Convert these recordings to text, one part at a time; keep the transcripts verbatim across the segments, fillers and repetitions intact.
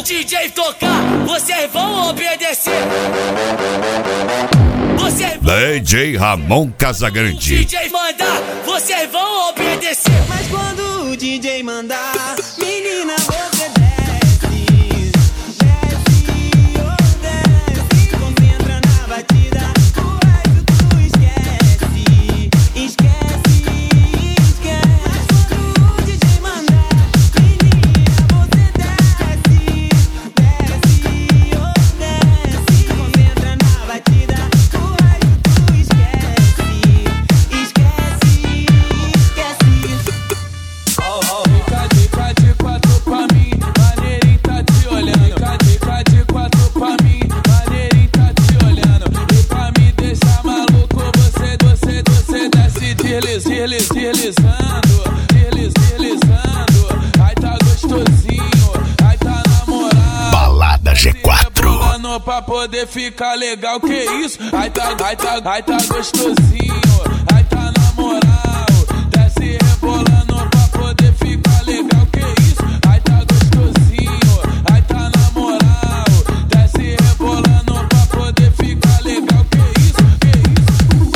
D J tocar, vocês vão obedecer. Vocês vão... D J Ramon Casagrande. D J mandar, vocês vão obedecer. Mas quando o D J mandar, menina, você desce. Deslizando, deslizando, ai tá gostosinho, ai tá namorado. Balada G quatro. Rebolando pra poder ficar legal, que isso? Ai tá, ai tá, ai tá gostosinho, ai tá namorado. Desce rebolando pra poder ficar legal, que isso? Ai tá gostosinho, ai tá namorado. Desce rebolando pra poder ficar legal, que isso? Que isso?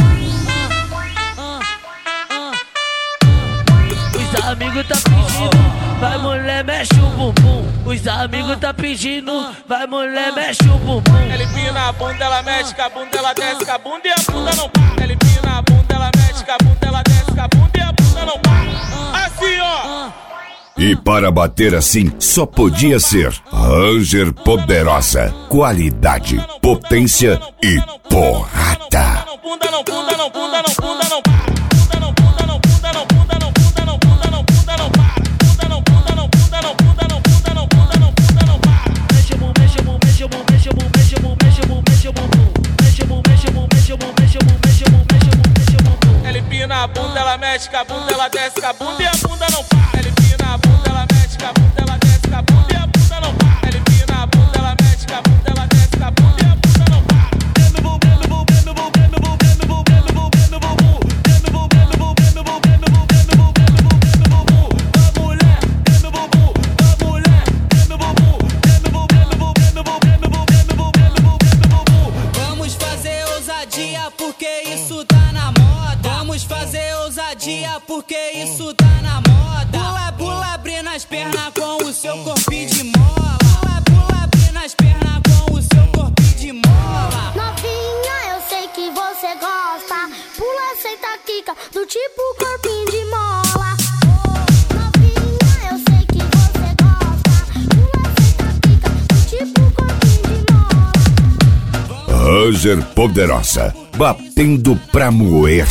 Os amigos tá pedindo, vai mulher, mexe o bumbum. Os amigos tá pedindo, vai mulher, mexe o bumbum. Ela empina a bunda, ela mexe com a bunda, ela desce com a bunda e a bunda não para. Ela empina a bunda, ela mexe com a bunda, ela desce com a bunda e a bunda não para. Assim, ó. E para bater assim, só podia ser Ranger Poderosa. Qualidade, potência e porrada. Bunda não, bunda não, bunda não, bunda não para. Bunda não, bunda não, bunda não, bunda não, bunda não, bunda não, bunda não para. Bunda não, bunda não, bunda não, bunda não, bunda não, bunda não, bunda não para. Mexe o bumbum, mexe o bumbum, mexe o bumbum, mexe o bumbum, mexe o bumbum, mexe o bumbum, mexe o bumbum. Mexe o bumbum, mexe o bumbum, mexe o bumbum, mexe o bumbum, mexe o bumbum, mexe o bumbum, mexe o bumbum. Ela empina a bunda, ela mexe com a bunda, ela desce com a bunda e a bunda não para. Ela empina a bunda, ela mexe com a bunda, ela desce com a bunda e a bunda não para. Ela empina a bunda, ela mexe com a bunda, ela desce com a bunda e a bunda não para. Vamos fazer ousadia porque isso tá na moda. Vamos fazer ousadia porque isso tá na moda. Pula, pula, abrindo as pernas com o seu corpinho de mola. Pula, pula, abrindo as pernas com o seu corpinho de mola. Novinha, eu sei que você gosta. Pula, senta, quica, do tipo corpinho de mola. Oh, novinha, eu sei que você gosta. Pula, senta, quica, do tipo corpinho de mola. Ranger Poderosa, batendo pra moer.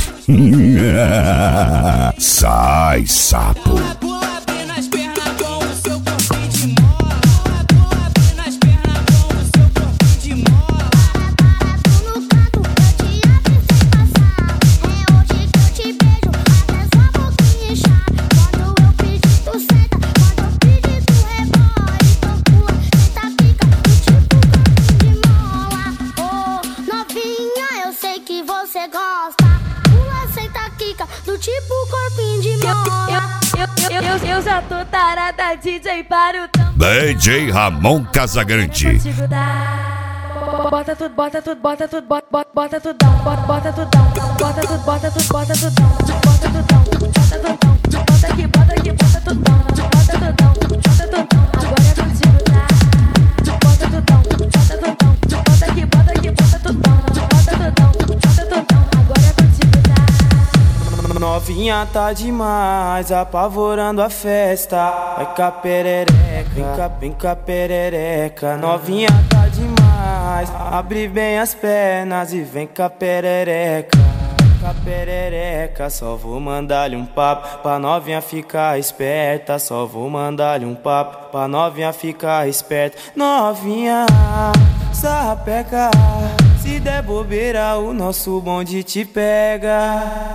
Sai, sapo. Pula, pula, abrindo as pernas com o seu corpinho de mola. Pula, pula, abrindo as pernas com o seu corpinho de mola. No canto, eu te abro sem passar. É hoje que eu te beijo, até sua boquinha inchar. Quando eu pedir, tu senta. Quando eu pedir, tu rebola. Então pula, senta, quica, do tipo corpinho de mola. Oh, novinha, eu sei que você gosta. Pula, senta, quica, do tipo corpinho de mola. Eu, eu, eu, eu já tô tarada, D J para o tambor. D J Ramon Casagrande. Contigo dá. Bota tudo, bota tudo, bota tudo, bota, bota, bota tudo down, bota, bota tudo down, bota tudo, bota tudo, bota tudo down, bota tudo down, bota tudo down, bota aqui, bota aqui, bota tudo down, bota tudo down, bota tudo down, agora é contigo dá. Bota tudo down, bota tudo down, bota aqui, bota aqui, bota tudo down, bota tudo down, bota tudo down, agora é contigo dá. Novinha tá demais, apavorando a festa. Vai cá perereca, vem cá, vem cá perereca. Novinha tá demais, abre bem as pernas e vem cá perereca. Vem cá perereca, só vou mandar-lhe um papo pra novinha ficar esperta. Só vou mandar-lhe um papo pra novinha ficar esperta. Novinha, sapeca, se der bobeira o nosso bonde te pega.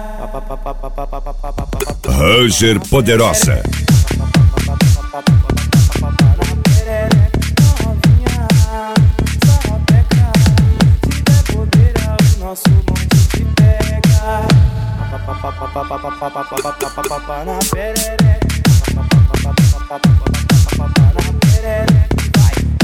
Ranger Poderosa. Nosso bonde te pega. Na perereca.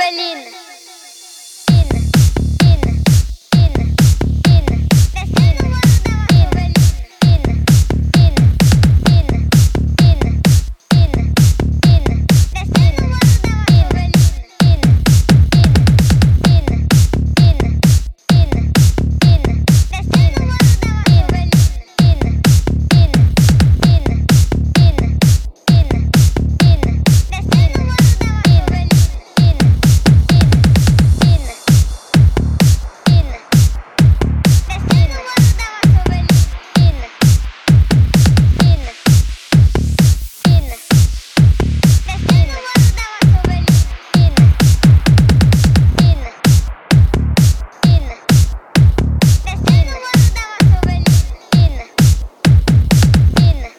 Evelina. Ina, Ina, Ina, Ina. Descendo o morro da Evelina. Ina, Ina, Ina, Ina, Ina, Ina. Descendo o morro da Evelina. Ina, Ina, Ina, Ina, Ina, Ina. Descendo o morro da Evelina. Ina, Ina, Ina, Ina, Ina, Ina. Descendo o morro da Evelina. Ina, Ina, Ina, Ina. Descendo o morro da Evelina. Ina, Ina, Ina. Descendo o morro da Evelina. Ina, Ina, Ina. Descendo o morro da Evelina. Ina, Ina,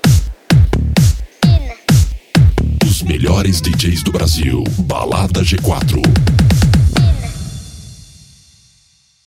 Ina. Os melhores D Js do Brasil. Balada G quatro.